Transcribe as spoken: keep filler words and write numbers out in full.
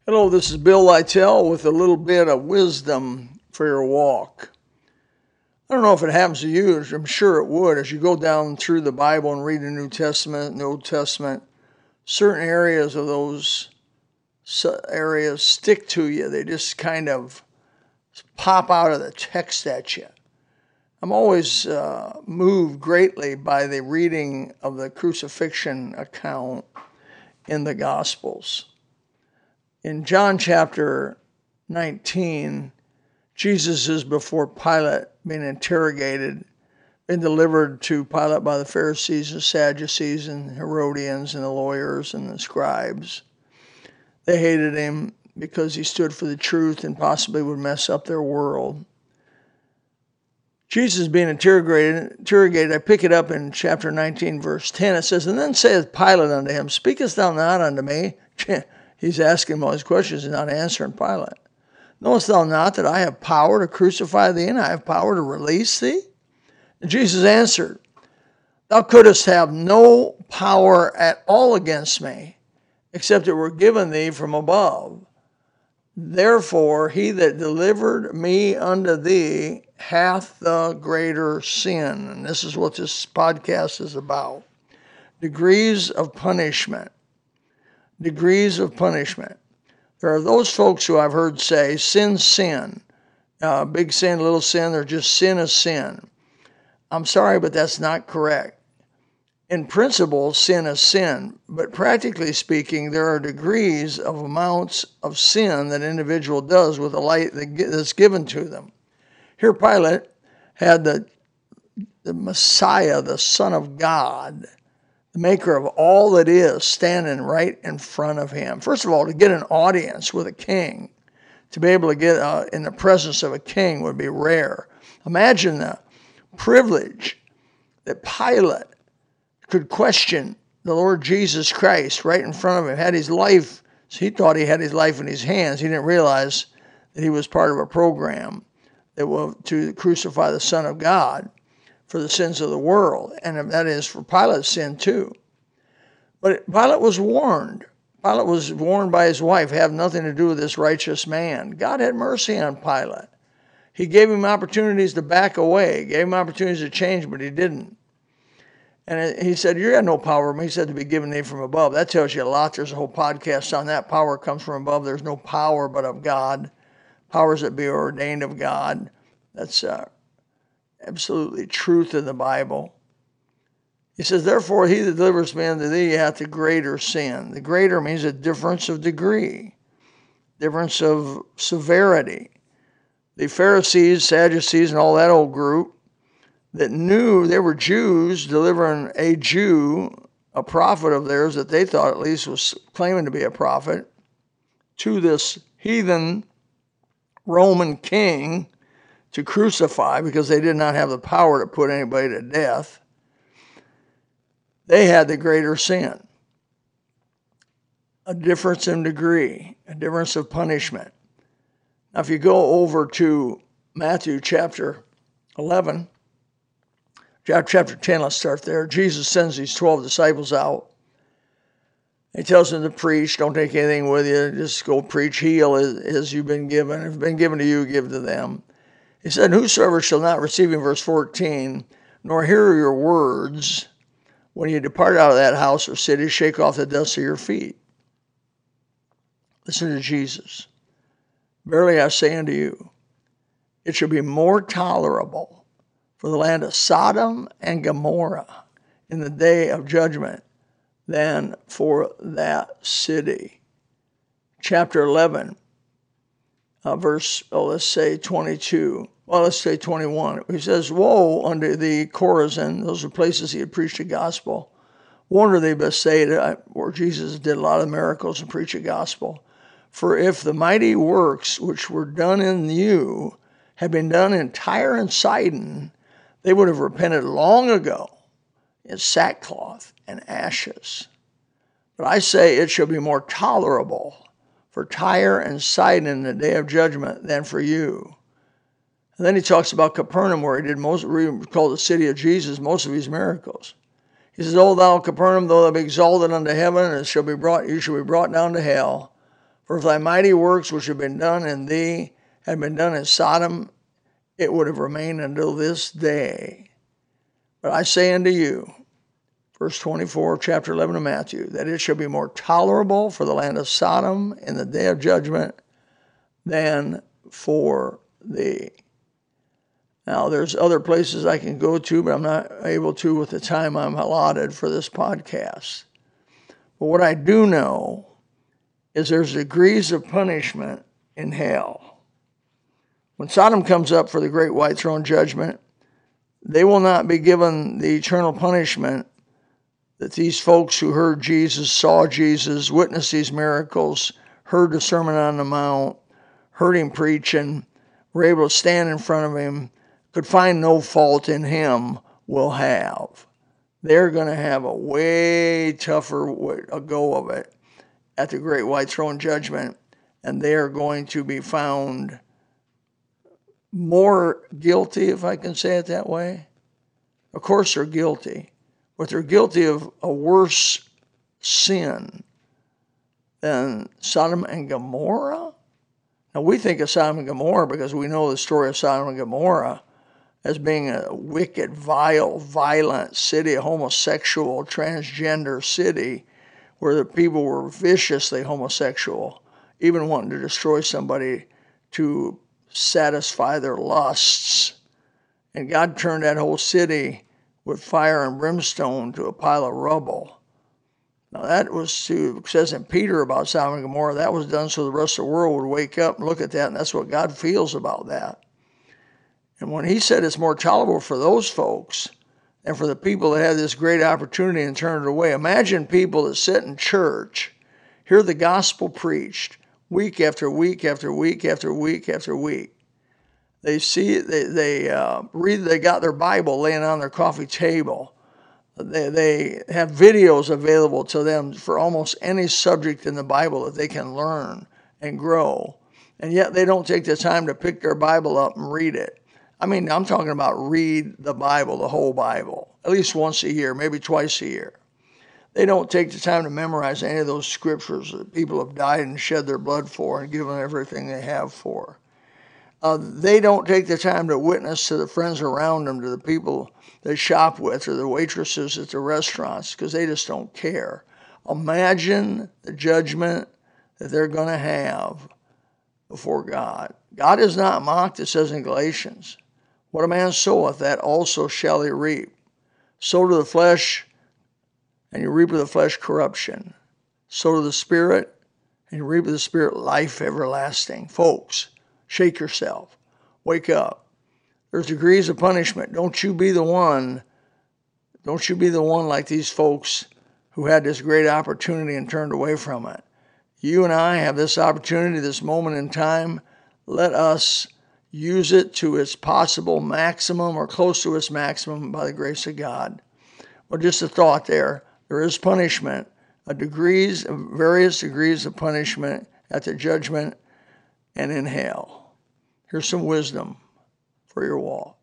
Hello, this is Bill Lytell with a little bit of wisdom for your walk. I don't know if it happens to you, I'm sure it would. As you go down through the Bible and read the New Testament and the Old Testament, certain areas of those areas stick to you. They just kind of pop out of the text at you. I'm always uh, moved greatly by the reading of the crucifixion account in the Gospels. In John chapter nineteen, Jesus is before Pilate, being interrogated, been delivered to Pilate by the Pharisees, the Sadducees, and Herodians, and the lawyers, and the scribes. They hated him because he stood for the truth and possibly would mess up their world. Jesus being interrogated, interrogated, I pick it up in chapter nineteen, verse ten. It says, "And then saith Pilate unto him, Speakest thou not unto me?" He's asking him all these questions and not answering Pilate. "Knowest thou not that I have power to crucify thee, and I have power to release thee?" And Jesus answered, "Thou couldst have no power at all against me, except it were given thee from above. Therefore he that delivered me unto thee hath the greater sin." And this is what this podcast is about. Degrees of punishment. Degrees of punishment. There are those folks who I've heard say, sin's sin. Uh, big sin, little sin, or just sin is sin. I'm sorry, but that's not correct. In principle, sin is sin, but practically speaking, there are degrees of amounts of sin that an individual does with the light that's given to them. Here Pilate had the, the Messiah, the Son of God, the maker of all that is, standing right in front of him. First of all, to get an audience with a king, to be able to get uh, in the presence of a king would be rare. Imagine the privilege that Pilate could question the Lord Jesus Christ right in front of him, had his life, so he thought he had his life in his hands. He didn't realize that he was part of a program that will to crucify the Son of God for the sins of the world, and that is for Pilate's sin too. But Pilate was warned. Pilate was warned by his wife, have nothing to do with this righteous man. God had mercy on Pilate. He gave him opportunities to back away, gave him opportunities to change, but he didn't. And he said, "You got no power over me." He said, "To be given thee from above." That tells you a lot. There's a whole podcast on that. Power comes from above. There's no power but of God. Powers that be ordained of God. That's uh, absolutely truth in the Bible. He says, "Therefore he that delivers me unto thee hath the greater sin." The greater means a difference of degree, difference of severity. The Pharisees, Sadducees, and all that old group that knew they were Jews delivering a Jew, a prophet of theirs that they thought at least was claiming to be a prophet, to this heathen Roman king to crucify because they did not have the power to put anybody to death. They had the greater sin. A difference in degree, a difference of punishment. Now, if you go over to Matthew chapter eleven, chapter ten, let's start there. Jesus sends these twelve disciples out. He tells them to preach. Don't take anything with you. Just go preach, heal as, as you've been given. If it's been given to you, give to them. He said, "Whosoever shall not receive," in verse fourteen, "nor hear your words, when you depart out of that house or city, shake off the dust of your feet." Listen to Jesus. "Verily I say unto you, it shall be more tolerable for the land of Sodom and Gomorrah in the day of judgment than for that city." Chapter eleven, uh, verse, oh, let's say twenty-two. Well, let's say twenty-one. He says, "Woe unto thee, Chorazin." Those are places he had preached the gospel. "Woe unto thee, Bethsaida," where Jesus did a lot of miracles and preached the gospel. "For if the mighty works which were done in you had been done in Tyre and Sidon, they would have repented long ago in sackcloth and ashes. But I say it shall be more tolerable for Tyre and Sidon in the day of judgment than for you." And then he talks about Capernaum, where he did most, called the city of Jesus, most of his miracles. He says, "O thou Capernaum, though thou be exalted unto heaven, and it shall be brought, you shall be brought down to hell. For if thy mighty works which have been done in thee had been done in Sodom, it would have remained until this day. But I say unto you, verse twenty-four, chapter eleven of Matthew, that it shall be more tolerable for the land of Sodom in the day of judgment than for thee. Now, there's other places I can go to, but I'm not able to with the time I'm allotted for this podcast. But what I do know is there's degrees of punishment in hell. When Sodom comes up for the great white throne judgment, they will not be given the eternal punishment that these folks who heard Jesus, saw Jesus, witnessed these miracles, heard the Sermon on the Mount, heard him preaching, were able to stand in front of him, could find no fault in him, will have. They're going to have a way tougher way, a go of it at the great white throne judgment, and they are going to be found more guilty, if I can say it that way. Of course they're guilty, but they're guilty of a worse sin than Sodom and Gomorrah. Now, we think of Sodom and Gomorrah because we know the story of Sodom and Gomorrah as being a wicked, vile, violent city, a homosexual, transgender city where the people were viciously homosexual, even wanting to destroy somebody to satisfy their lusts. And God turned that whole city with fire and brimstone to a pile of rubble. Now that was to, it says in Peter about Sodom and Gomorrah, that was done so the rest of the world would wake up and look at that, and that's what God feels about that. And when he said it's more tolerable for those folks and for the people that had this great opportunity and turned it away, imagine people that sit in church, hear the gospel preached week after week after week after week after week. They see it, they, they uh, read, they got their Bible laying on their coffee table. They, they have videos available to them for almost any subject in the Bible that they can learn and grow. And yet they don't take the time to pick their Bible up and read it. I mean, I'm talking about read the Bible, the whole Bible, at least once a year, maybe twice a year. They don't take the time to memorize any of those scriptures that people have died and shed their blood for and given everything they have for. Uh, they don't take the time to witness to the friends around them, to the people they shop with, or the waitresses at the restaurants, because they just don't care. Imagine the judgment that they're going to have before God. God is not mocked, it says in Galatians. What a man soweth, that also shall he reap. Sow to the flesh, and you reap of the flesh corruption. Sow to the Spirit, and you reap of the Spirit life everlasting. Folks, shake yourself. Wake up. There's degrees of punishment. Don't you be the one, don't you be the one like these folks who had this great opportunity and turned away from it. You and I have this opportunity, this moment in time. Let us use it to its possible maximum or close to its maximum by the grace of God. Well, just a thought there. There is punishment, a degrees, various degrees of punishment at the judgment and in hell. Here's some wisdom for your walk.